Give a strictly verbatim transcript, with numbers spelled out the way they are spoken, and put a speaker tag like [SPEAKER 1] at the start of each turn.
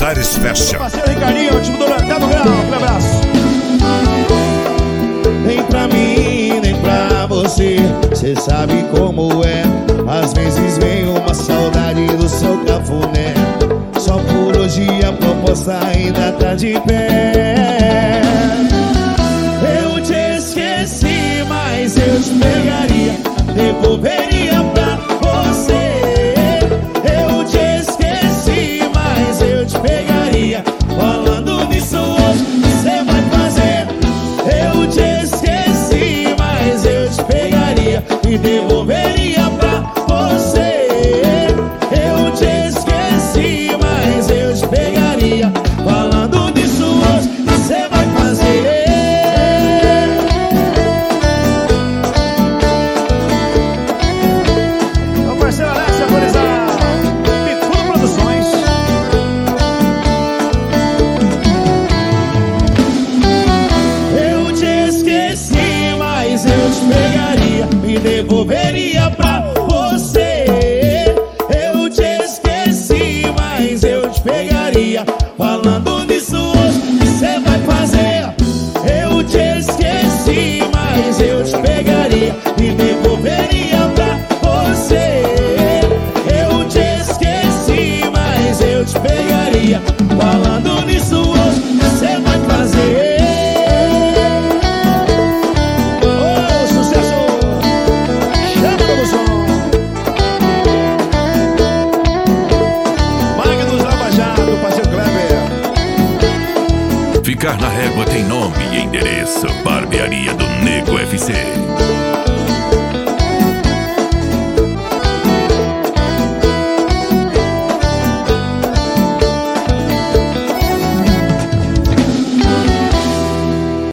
[SPEAKER 1] Celulares Fashion.
[SPEAKER 2] Parceiro Ricardinho, time do Dado Grau, um abraço.
[SPEAKER 3] Nem pra mim, nem pra você, cê sabe como é. Às vezes vem uma saudade do seu cafuné. Só por hoje a proposta ainda tá de pé. Eu te esqueci, mas eu te pegaria, devolveria pra você. Eu te esqueci, mas eu te pegaria. Falando nisso hoje, você vai fazer. Eu te esqueci, mas eu te pegaria e devolveria pra você. Eu te esqueci, mas eu te pegaria. Falando nisso hoje, você vai fazer.
[SPEAKER 2] Meu parceiro Alex, autorizar Picudo Produções.
[SPEAKER 3] Eu te esqueci, mas eu te pegaria e devolveria pra você. Eu te esqueci, mas eu te pegaria. Falando nisso hoje, você vai fazer. Eu te esqueci, mas eu te pegaria e devolveria pra você. Eu te esqueci, mas eu te pegaria. Falando nisso hoje, você vai fazer.
[SPEAKER 2] Ô, sucesso! Chama do som. Magnus Lava Jato, parceiro Kleber.
[SPEAKER 1] Ficar na Régua tem nome e endereço. Barbearia do Nego F C.